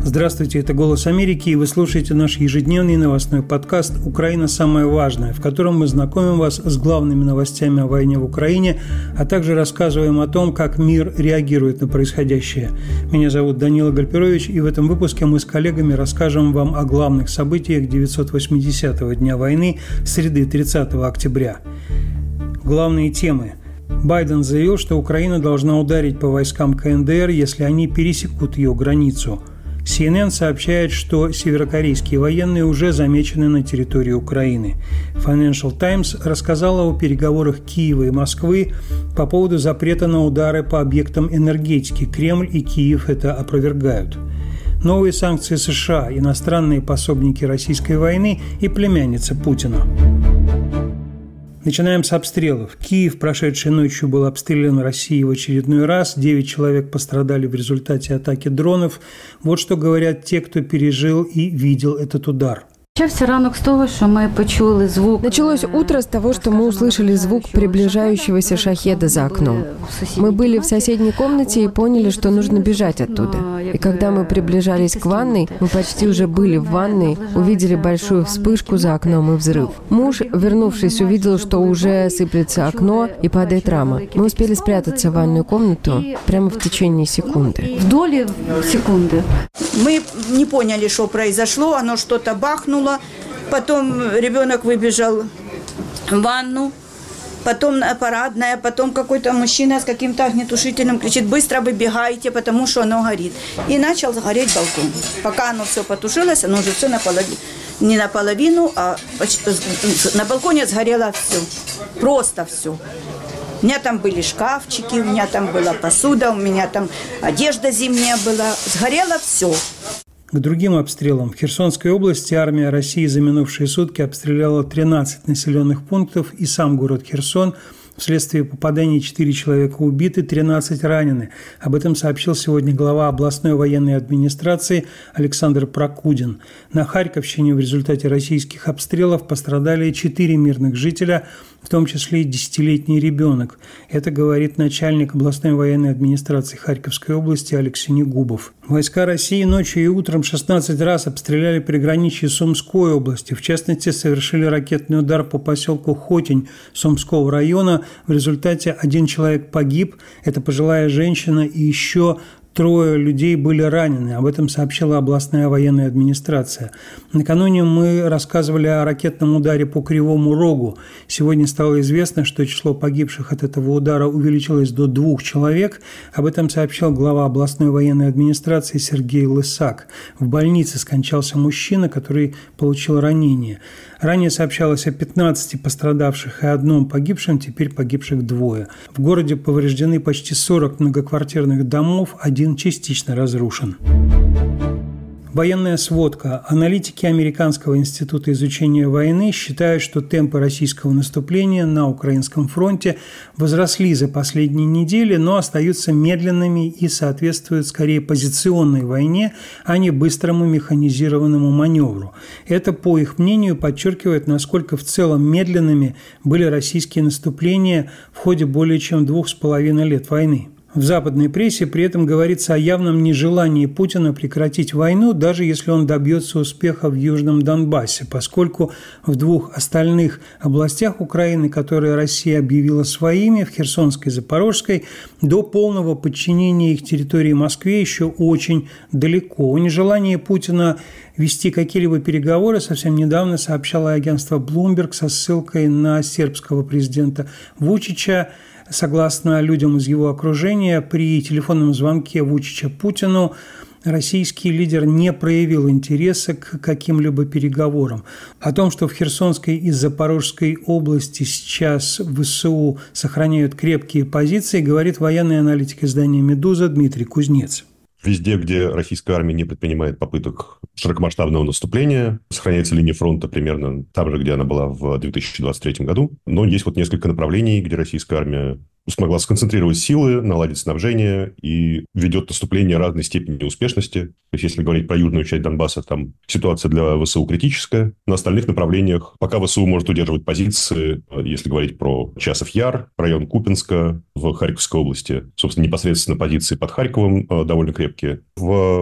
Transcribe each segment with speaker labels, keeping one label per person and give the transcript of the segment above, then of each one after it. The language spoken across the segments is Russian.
Speaker 1: Здравствуйте, это «Голос Америки», и вы слушаете наш ежедневный новостной подкаст «Украина. Самое важное», в котором мы знакомим вас с главными новостями о войне в Украине, а также рассказываем о том, как мир реагирует на происходящее. Меня зовут Данила Гальперович, и в этом выпуске мы с коллегами расскажем вам о главных событиях 980-го дня войны, среды 30 октября. Главные темы. Байден заявил, что Украина должна ударить по войскам КНДР, если они пересекут ее границу. CNN сообщает, что северокорейские военные уже замечены на территории Украины. Financial Times рассказала о переговорах Киева и Москвы по поводу запрета на удары по объектам энергетики. Кремль и Киев это опровергают. Новые санкции США, иностранные пособники российской войны и племянница Путина. Начинаем с обстрелов. Киев прошедшей ночью был обстрелян Россией в очередной раз. 9 человек пострадали в результате атаки дронов. Вот что говорят те, кто пережил и видел этот удар.
Speaker 2: Началось утро с того, что мы услышали звук приближающегося шахеда за окном. Мы были в соседней комнате и поняли, что нужно бежать оттуда. И когда мы приближались к ванной, мы почти уже были в ванной, увидели большую вспышку за окном и взрыв. Муж, вернувшись, увидел, что уже сыплется окно и падает рама. Мы успели спрятаться в ванную комнату прямо в течение секунды.
Speaker 3: В доли секунды.
Speaker 4: Мы не поняли, что произошло, оно что-то бахнуло. Потом ребенок выбежал в ванну, потом парадная, потом какой-то мужчина с каким-то огнетушителем кричит: быстро выбегайте, потому что оно горит. И начал гореть балкон. Пока оно все потушилось, оно уже все наполовину. Не наполовину, а на балконе сгорело все. Просто все. У меня там были шкафчики, у меня там была посуда, у меня там одежда зимняя была. Сгорело все.
Speaker 1: К другим обстрелам. В Херсонской области армия России за минувшие сутки обстреляла 13 населенных пунктов и сам город Херсон. Вследствие попаданий 4 человека убиты, 13 ранены. Об этом сообщил сегодня глава областной военной администрации Александр Прокудин. На Харьковщине в результате российских обстрелов пострадали 4 мирных жителя, в том числе и 10-летний ребенок. Это говорит начальник областной военной администрации Харьковской области Алексей Негубов. Войска России ночью и утром 16 раз обстреляли приграничье Сумской области. В частности, совершили ракетный удар по поселку Хотень Сумского района. В результате 1 человек погиб, это пожилая женщина, и еще 3 людей были ранены. Об этом сообщила областная военная администрация. Накануне мы рассказывали о ракетном ударе по Кривому Рогу. Сегодня стало известно, что число погибших от этого удара увеличилось до 2 человек. Об этом сообщил глава областной военной администрации Сергей Лысак. В больнице скончался мужчина, который получил ранение. Ранее сообщалось о 15 пострадавших и 1 погибшем, теперь погибших 2. В городе повреждены почти 40 многоквартирных домов, 1 частично разрушен. Военная сводка. Аналитики Американского института изучения войны считают, что темпы российского наступления на украинском фронте возросли за последние недели, но остаются медленными и соответствуют скорее позиционной войне, а не быстрому механизированному маневру. Это, по их мнению, подчеркивает, насколько в целом медленными были российские наступления в ходе более чем 2,5 лет войны. В западной прессе при этом говорится о явном нежелании Путина прекратить войну, даже если он добьется успеха в Южном Донбассе, поскольку в 2 остальных областях Украины, которые Россия объявила своими, в Херсонской и Запорожской, до полного подчинения их территории Москве еще очень далеко. О нежелании Путина вести какие-либо переговоры совсем недавно сообщало агентство Bloomberg со ссылкой на сербского президента Вучича. Согласно людям из его окружения, при телефонном звонке Вучича Путину российский лидер не проявил интереса к каким-либо переговорам. О том, что в Херсонской и Запорожской области сейчас ВСУ сохраняют крепкие позиции, говорит военный аналитик издания «Медуза» Дмитрий Кузнец.
Speaker 5: Везде, где российская армия не предпринимает попыток широкомасштабного наступления, сохраняется линия фронта примерно там же, где она была в 2023 году. Но есть вот несколько направлений, где российская армия смогла сконцентрировать силы, наладить снабжение и ведет наступление разной степени успешности. То есть, если говорить про южную часть Донбасса, там ситуация для ВСУ критическая. На остальных направлениях пока ВСУ может удерживать позиции, если говорить про Часов-Яр, район Купинска в Харьковской области, собственно, непосредственно позиции под Харьковом довольно крепкие. В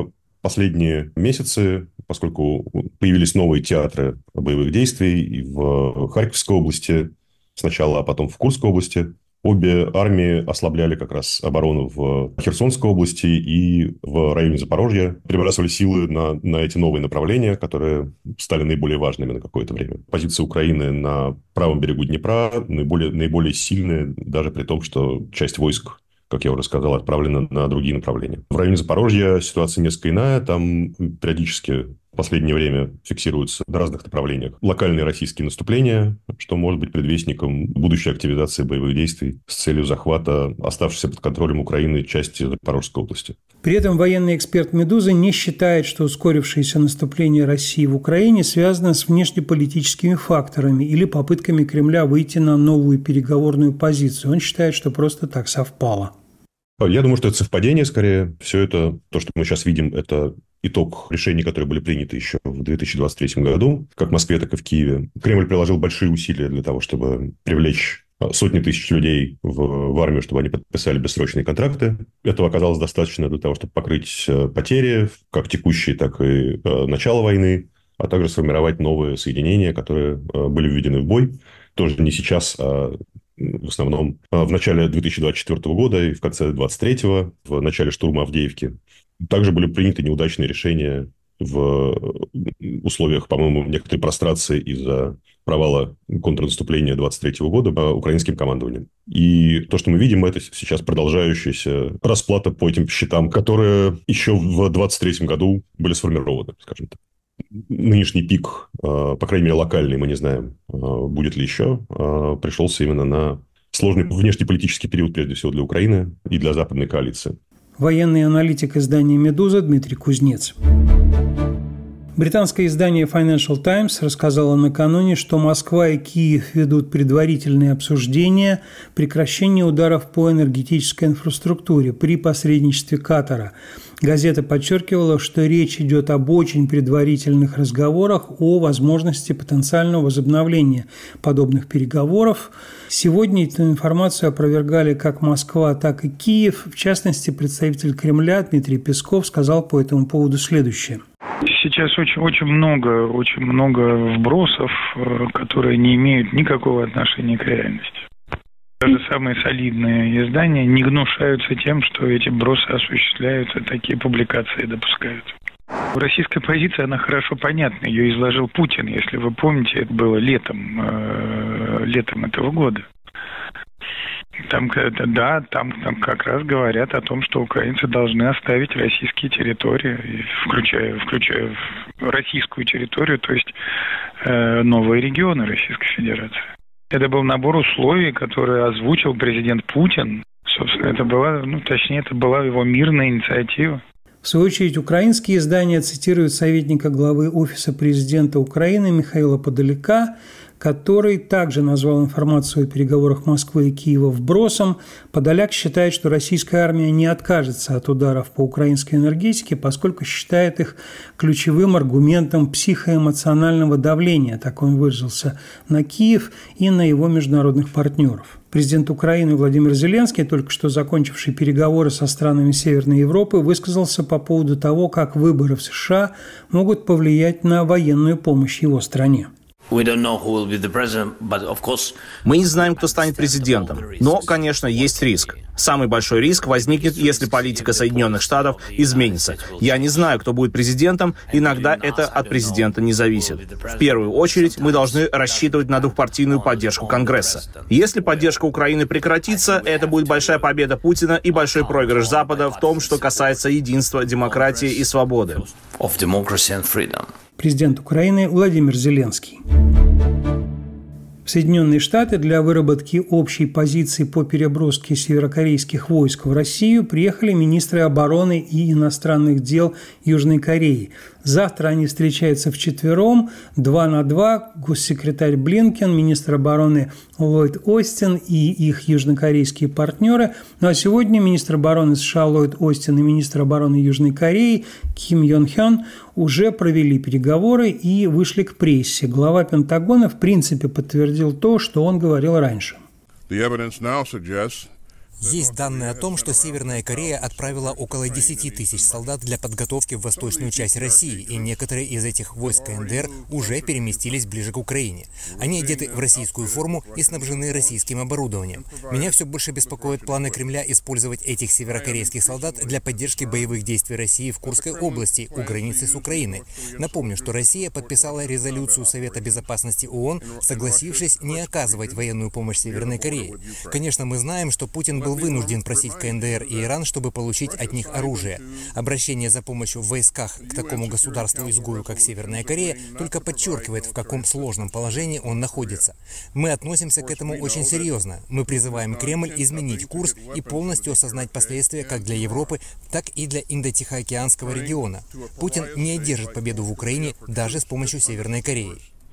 Speaker 5: Последние месяцы, поскольку появились новые театры боевых действий и в Харьковской области сначала, а потом в Курской области, обе армии ослабляли как раз оборону в Херсонской области и в районе Запорожья, перебрасывали силы на эти новые направления, которые стали наиболее важными на какое-то время. Позиции Украины на правом берегу Днепра наиболее сильные, даже при том, что часть войск, как я уже сказал, отправлена на другие направления. В районе Запорожья ситуация несколько иная. Там периодически в последнее время фиксируются на разных направлениях локальные российские наступления, что может быть предвестником будущей активизации боевых действий с целью захвата оставшейся под контролем Украины части Запорожской области.
Speaker 1: При этом военный эксперт «Медузы» не считает, что ускорившееся наступление России в Украине связано с внешнеполитическими факторами или попытками Кремля выйти на новую переговорную позицию. Он считает, что просто так совпало.
Speaker 5: Я думаю, что это совпадение скорее. Все это, то, что мы сейчас видим, это итог решений, которые были приняты еще в 2023 году, как в Москве, так и в Киеве. Кремль приложил большие усилия для того, чтобы привлечь сотни тысяч людей в армию, чтобы они подписали бессрочные контракты. Этого оказалось достаточно для того, чтобы покрыть потери, как текущие, так и начало войны, а также сформировать новые соединения, которые были введены в бой. Тоже не сейчас, а в основном в начале 2024 года и в конце 2023, в начале штурма Авдеевки. Также были приняты неудачные решения в условиях, по-моему, некоторой прострации из-за провала контрнаступления 2023 года украинским командованием. И то, что мы видим, это сейчас продолжающаяся расплата по этим счетам, которые еще в 2023 году были сформированы, скажем так. Нынешний пик, по крайней мере, локальный, мы не знаем, будет ли еще, пришелся именно на сложный внешнеполитический период, прежде всего, для Украины и для западной коалиции.
Speaker 1: Военный аналитик издания «Медуза» Дмитрий Кузнец. Британское издание Financial Times рассказало накануне, что Москва и Киев ведут предварительные обсуждения прекращения ударов по энергетической инфраструктуре при посредничестве Катара. Газета подчеркивала, что речь идет об очень предварительных разговорах о возможности потенциального возобновления подобных переговоров. Сегодня эту информацию опровергали как Москва, так и Киев. В частности, представитель Кремля Дмитрий Песков сказал по этому поводу следующее.
Speaker 6: Сейчас очень много вбросов, которые не имеют никакого отношения к реальности. Даже самые солидные издания не гнушаются тем, что эти вбросы осуществляются, такие публикации допускаются. Российская позиция, она хорошо понятна. Ее изложил Путин, если вы помните, это было летом этого года. Там как раз говорят о том, что украинцы должны оставить российские территории, включая российскую территорию, то есть новые регионы Российской Федерации. Это был набор условий, которые озвучил президент Путин. Собственно, это была его мирная инициатива.
Speaker 1: В свою очередь, украинские издания цитируют советника главы Офиса президента Украины Михаила Подоляка, который также назвал информацию о переговорах Москвы и Киева вбросом. Подоляк считает, что российская армия не откажется от ударов по украинской энергетике, поскольку считает их ключевым аргументом психоэмоционального давления, так он выразился, на Киев и на его международных партнеров. Президент Украины Владимир Зеленский, только что закончивший переговоры со странами Северной Европы, высказался по поводу того, как выборы в США могут повлиять на военную помощь его стране.
Speaker 7: Мы не знаем, кто станет президентом, но, конечно, есть риск. Самый большой риск возникнет, если политика Соединенных Штатов изменится. Я не знаю, кто будет президентом, иногда это от президента не зависит. В первую очередь, мы должны рассчитывать на двухпартийную поддержку Конгресса. Если поддержка Украины прекратится, это будет большая победа Путина и большой проигрыш Запада в том, что касается единства, демократии и свободы.
Speaker 1: Президент Украины Владимир Зеленский. В Соединенные Штаты для выработки общей позиции по переброске северокорейских войск в Россию приехали министры обороны и иностранных дел Южной Кореи. Завтра они встречаются вчетвером, 2 на 2, госсекретарь Блинкен, министр обороны Ллойд Остин и их южнокорейские партнеры. Ну а сегодня министр обороны США Ллойд Остин и министр обороны Южной Кореи Ким Йон Хён уже провели переговоры и вышли к прессе. Глава Пентагона в принципе подтвердил то, что он говорил раньше.
Speaker 8: Есть данные о том, что Северная Корея отправила около 10 тысяч солдат для подготовки в восточную часть России, и некоторые из этих войск КНДР уже переместились ближе к Украине. Они одеты в российскую форму и снабжены российским оборудованием. Меня все больше беспокоят планы Кремля использовать этих северокорейских солдат для поддержки боевых действий России в Курской области, у границы с Украиной. Напомню, что Россия подписала резолюцию Совета Безопасности ООН, согласившись не оказывать военную помощь Северной Корее. Конечно, мы знаем, что Путин был вынужден просить КНДР и Иран, чтобы получить от них оружие. Обращение за помощью в войсках к такому государству-изгою, как Северная Корея, только подчеркивает, в каком сложном положении он находится. Мы относимся к этому очень серьезно. Мы призываем Кремль изменить курс и полностью осознать последствия как для Европы, так и для Индо-Тихоокеанского региона. Путин не одержит победу в Украине даже с помощью Северной Кореи.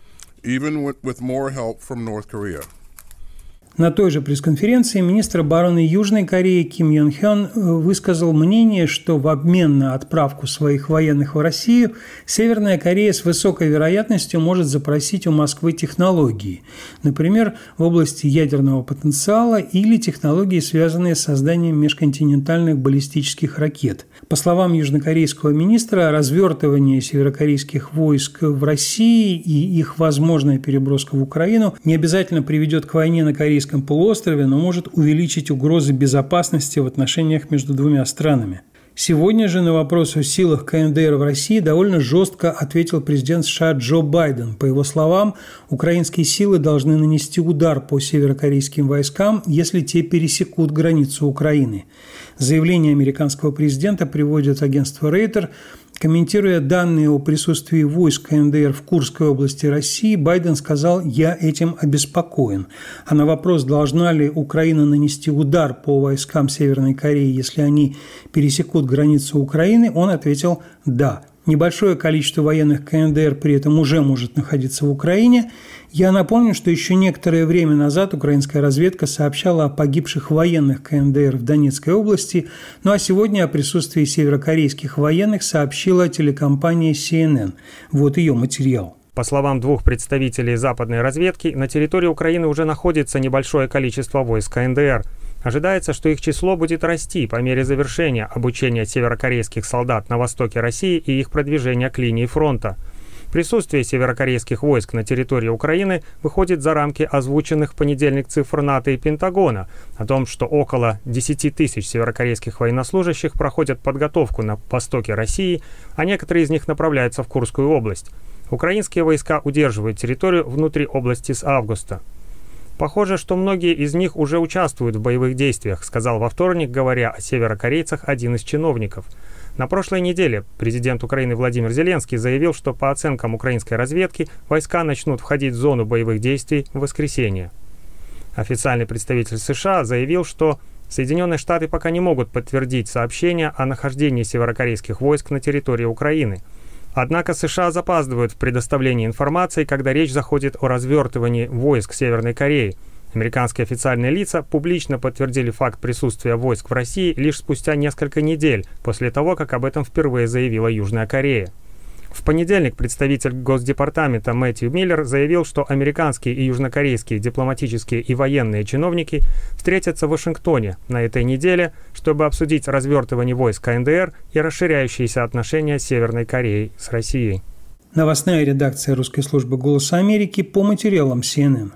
Speaker 1: На той же пресс-конференции министр обороны Южной Кореи Ким Йон Хён высказал мнение, что в обмен на отправку своих военных в Россию Северная Корея с высокой вероятностью может запросить у Москвы технологии, например, в области ядерного потенциала или технологии, связанные с созданием межконтинентальных баллистических ракет. По словам южнокорейского министра, развертывание северокорейских войск в России и их возможная переброска в Украину не обязательно приведет к войне на Корейском полуострове, но может увеличить угрозы безопасности в отношениях между двумя странами. Сегодня же на вопрос о силах КНДР в России довольно жестко ответил президент США Джо Байден. По его словам, украинские силы должны нанести удар по северокорейским войскам, если те пересекут границу Украины. Заявление американского президента приводит агентство Рейтер. Комментируя данные о присутствии войск КНДР в Курской области России, Байден сказал: «Я этим обеспокоен». А на вопрос, должна ли Украина нанести удар по войскам Северной Кореи, если они пересекут границу Украины, он ответил «да». Небольшое количество военных КНДР при этом уже может находиться в Украине. Я напомню, что еще некоторое время назад украинская разведка сообщала о погибших военных КНДР в Донецкой области, ну а сегодня о присутствии северокорейских военных сообщила телекомпания CNN. Вот ее материал.
Speaker 9: По словам двух представителей западной разведки, на территории Украины уже находится небольшое количество войск КНДР. Ожидается, что их число будет расти по мере завершения обучения северокорейских солдат на востоке России и их продвижения к линии фронта. Присутствие северокорейских войск на территории Украины выходит за рамки озвученных в понедельник цифр НАТО и Пентагона о том, что около 10 тысяч северокорейских военнослужащих проходят подготовку на востоке России, а некоторые из них направляются в Курскую область. Украинские войска удерживают территорию внутри области с августа. «Похоже, что многие из них уже участвуют в боевых действиях», сказал во вторник, говоря о северокорейцах, один из чиновников. На прошлой неделе президент Украины Владимир Зеленский заявил, что по оценкам украинской разведки войска начнут входить в зону боевых действий в воскресенье. Официальный представитель США заявил, что Соединенные Штаты пока не могут подтвердить сообщения о нахождении северокорейских войск на территории Украины. Однако США запаздывают в предоставлении информации, когда речь заходит о развертывании войск Северной Кореи. Американские официальные лица публично подтвердили факт присутствия войск в России лишь спустя несколько недель после того, как об этом впервые заявила Южная Корея. В понедельник представитель Госдепартамента Мэтью Миллер заявил, что американские и южнокорейские дипломатические и военные чиновники встретятся в Вашингтоне на этой неделе, чтобы обсудить развертывание войск КНДР и расширяющиеся отношения Северной Кореи с Россией.
Speaker 1: Новостная редакция русской службы «Голоса Америки» по материалам CNN.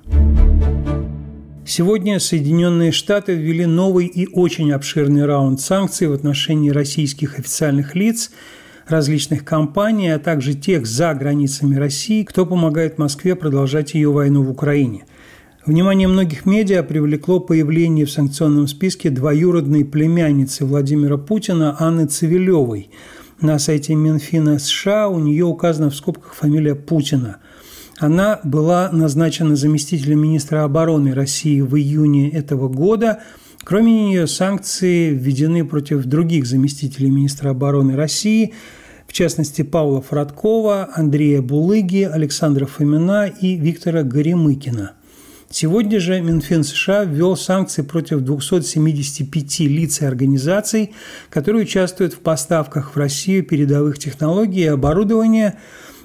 Speaker 1: Сегодня Соединенные Штаты ввели новый и очень обширный раунд санкций в отношении российских официальных лиц, различных компаний, а также тех за границами России, кто помогает Москве продолжать ее войну в Украине. Внимание многих медиа привлекло появление в санкционном списке двоюродной племянницы Владимира Путина Анны Цивилевой. На сайте Минфина США у нее указана в скобках фамилия Путина. Она была назначена заместителем министра обороны России в июне этого года. Кроме нее, санкции введены против других заместителей министра обороны России, в частности, Павла Фродкова, Андрея Булыги, Александра Фомина и Виктора Горемыкина. Сегодня же Минфин США ввел санкции против 275 лиц и организаций, которые участвуют в поставках в Россию передовых технологий и оборудования,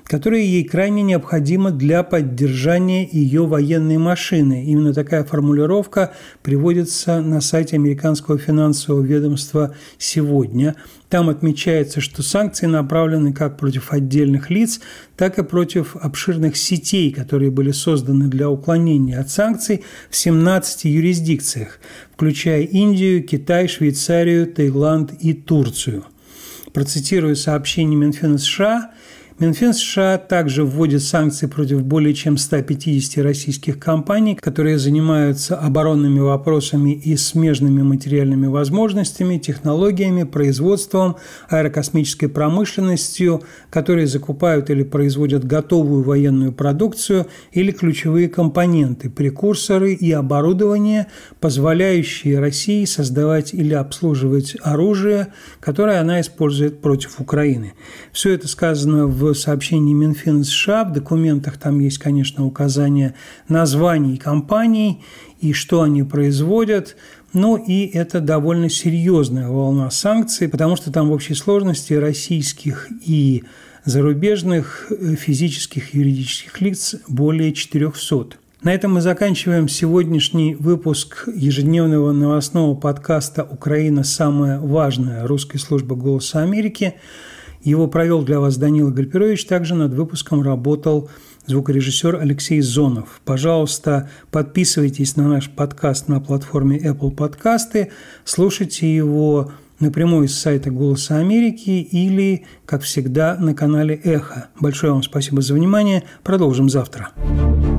Speaker 1: которая ей крайне необходима для поддержания ее военной машины. Именно такая формулировка приводится на сайте американского финансового ведомства сегодня. Там отмечается, что санкции направлены как против отдельных лиц, так и против обширных сетей, которые были созданы для уклонения от санкций в 17 юрисдикциях, включая Индию, Китай, Швейцарию, Таиланд и Турцию. Процитирую сообщение Минфина США. Минфин США также вводит санкции против более чем 150 российских компаний, которые занимаются оборонными вопросами и смежными материальными возможностями, технологиями, производством, аэрокосмической промышленностью, которые закупают или производят готовую военную продукцию или ключевые компоненты, прекурсоры и оборудование, позволяющие России создавать или обслуживать оружие, которое она использует против Украины. Все это сказано в сообщении Минфина США. В документах там есть, конечно, указание названий компаний и что они производят. Ну и это довольно серьезная волна санкций, потому что там в общей сложности российских и зарубежных физических и юридических лиц более 400. На этом мы заканчиваем сегодняшний выпуск ежедневного новостного подкаста «Украина. Самое важное» русской службы «Голоса Америки». Его провел для вас Данила Гальперович. Также над выпуском работал звукорежиссер Алексей Зонов. Пожалуйста, подписывайтесь на наш подкаст на платформе Apple Podcasts, слушайте его напрямую с сайта «Голоса Америки» или, как всегда, на канале «Эхо». Большое вам спасибо за внимание. Продолжим завтра.